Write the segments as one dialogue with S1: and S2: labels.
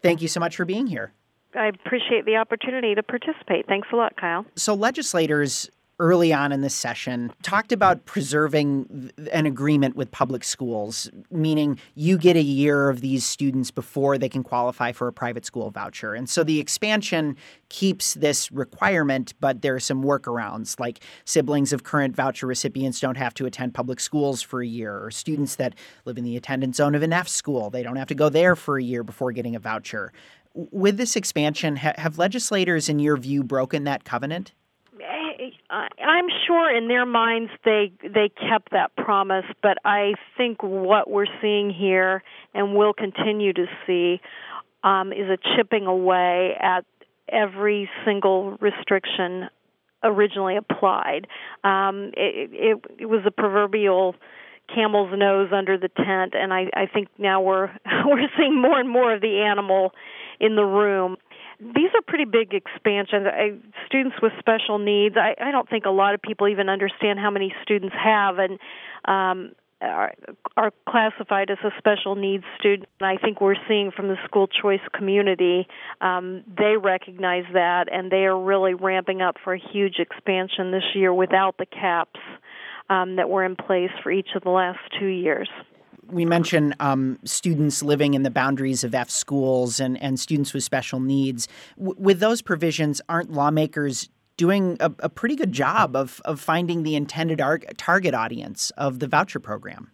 S1: Thank you so much for being here.
S2: I appreciate the opportunity to participate. Thanks a lot, Kyle.
S1: So legislators early on in this session talked about preserving an agreement with public schools, meaning you get a year of these students before they can qualify for a private school voucher. And so the expansion keeps this requirement, but there are some workarounds, like siblings of current voucher recipients don't have to attend public schools for a year, or students that live in the attendance zone of an F school, they don't have to go there for a year before getting a voucher. With this expansion, have legislators, in your view, broken that covenant?
S2: I'm sure in their minds they kept that promise, but I think what we're seeing here and will continue to see is a chipping away at every single restriction originally applied. It was a proverbial camel's nose under the tent, and I think now we're seeing more and more of the animal in the room. These are pretty big expansions. Students with special needs, I don't think a lot of people even understand how many students have and are classified as a special needs student. And I think we're seeing from the school choice community, they recognize that, and they are really ramping up for a huge expansion this year without the caps that were in place for each of the last 2 years.
S1: We mentioned students living in the boundaries of F schools and students with special needs. With those provisions, aren't lawmakers doing a pretty good job of finding the intended target audience of the voucher program?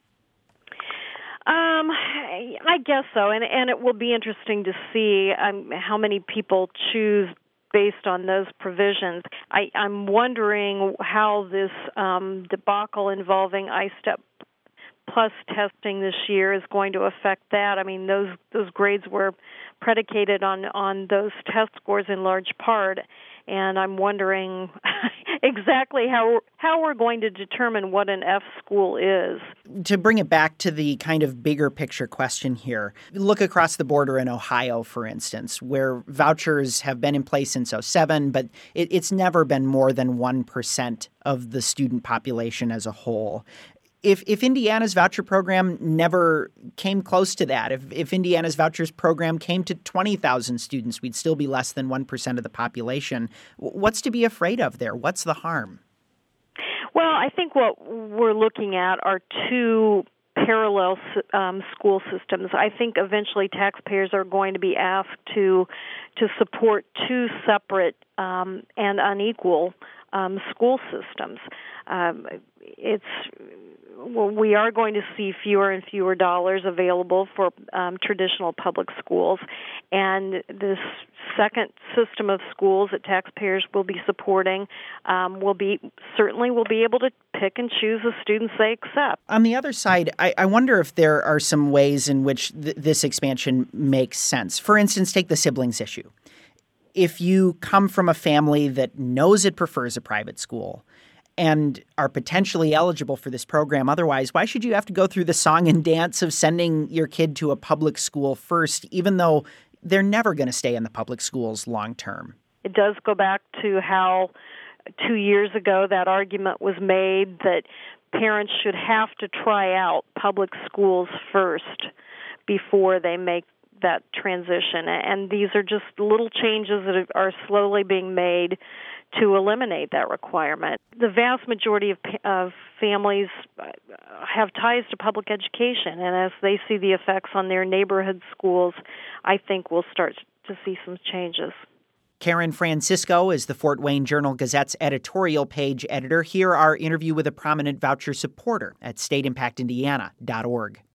S2: I guess so, and it will be interesting to see how many people choose based on those provisions. I'm wondering how this debacle involving ISTEP Plus testing this year is going to affect that. I mean, those grades were predicated on those test scores in large part, and I'm wondering exactly how we're going to determine what an F school is.
S1: To bring it back to the kind of bigger picture question here, look across the border in Ohio, for instance, where vouchers have been in place since 2007, but it's never been more than 1% of the student population as a whole. If Indiana's voucher program never came close to that, if Indiana's vouchers program came to 20,000 students, we'd still be less than 1% of the population. What's to be afraid of there? What's the harm?
S2: Well, I think what we're looking at are two parallel school systems. I think eventually taxpayers are going to be asked to support two separate and unequal school systems. We are going to see fewer and fewer dollars available for traditional public schools, and this second system of schools that taxpayers will be supporting will be able to pick and choose the students they accept.
S1: On the other side, I wonder if there are some ways in which this expansion makes sense. For instance, take the siblings issue. If you come from a family that knows it prefers a private school and are potentially eligible for this program otherwise, why should you have to go through the song and dance of sending your kid to a public school first, even though they're never going to stay in the public schools long term?
S2: It does go back to how 2 years ago that argument was made that parents should have to try out public schools first before they make that transition. And these are just little changes that are slowly being made to eliminate that requirement. The vast majority of families have ties to public education, and as they see the effects on their neighborhood schools, I think we'll start to see some changes.
S1: Karen Francisco is the Fort Wayne Journal-Gazette's editorial page editor. Here, our interview with a prominent voucher supporter at stateimpactindiana.org.